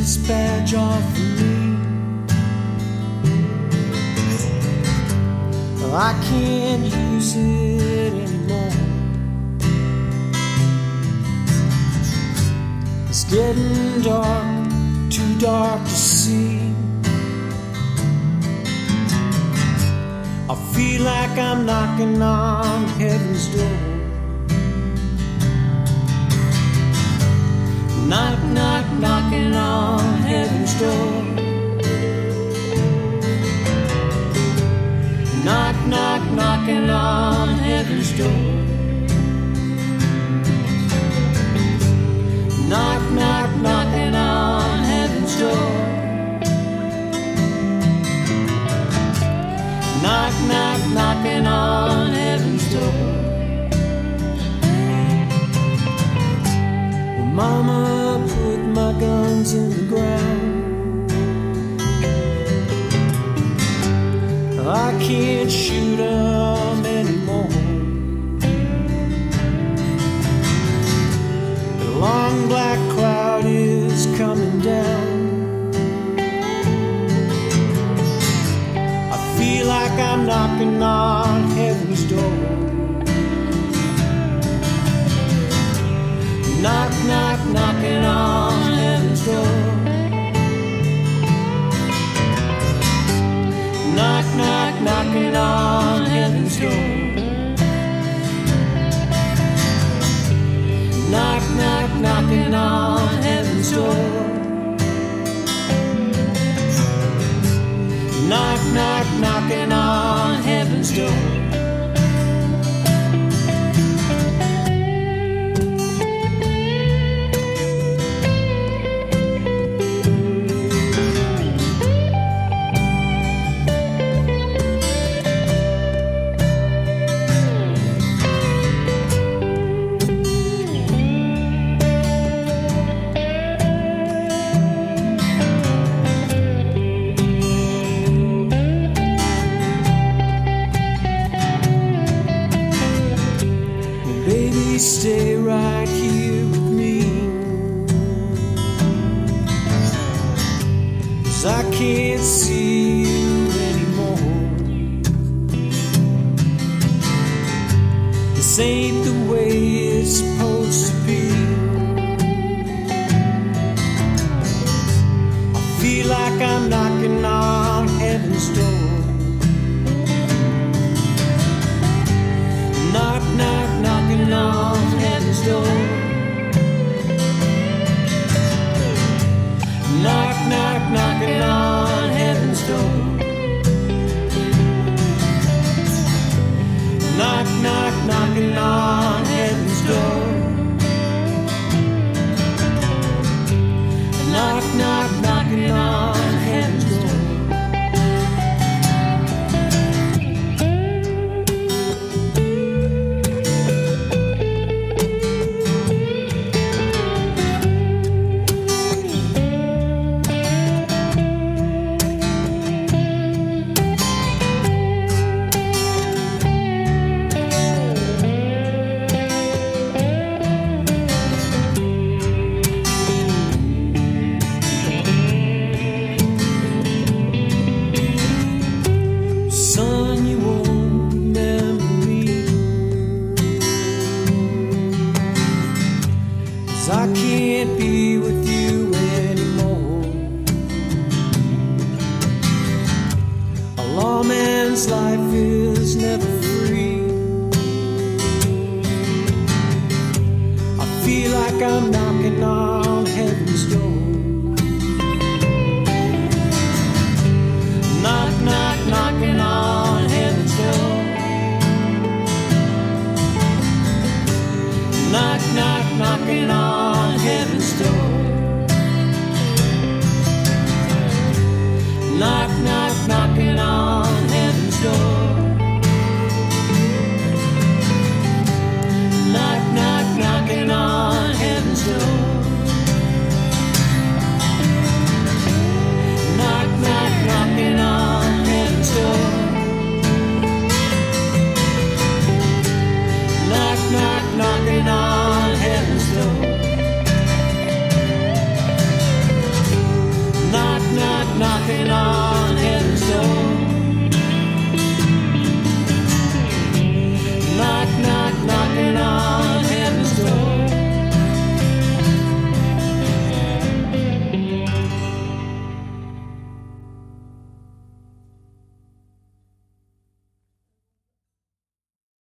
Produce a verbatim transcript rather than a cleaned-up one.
this badge off of me. I can't use it anymore. It's getting dark, too dark to see. I feel like I'm knocking on heaven's door. Knock, knock, knocking on heaven's door. Knock, knock, knocking on heaven's door. Knock, knock, knocking on heaven's door. Knock, knock, knocking on heaven's door. Well, Mama put my guns in the ground. I can't shoot 'em anymore. The long black cloud is coming down. I feel like I'm knocking on heaven's door. Knock, knock, knocking on heaven's door. Knock, knock, knocking on heaven's door. Knock, knock, knocking on heaven's door. Knock, knock, knocking on heaven's door. Stay right here with me, 'cause I can't see you anymore. This ain't the way it's supposed to be. I feel like I'm knocking on heaven's door. Knock, knock, knocking on heaven's door. Knock, knock, knocking on heaven's door. Knock, knock, knocking on heaven's door. Knock, knock, knocking on heaven's door. I can't be with you anymore. A lawman's life is never free. I feel like I'm knocking on heaven's door. Knock, knock, knocking on heaven's door. Knock, knock, knocking on heaven's door.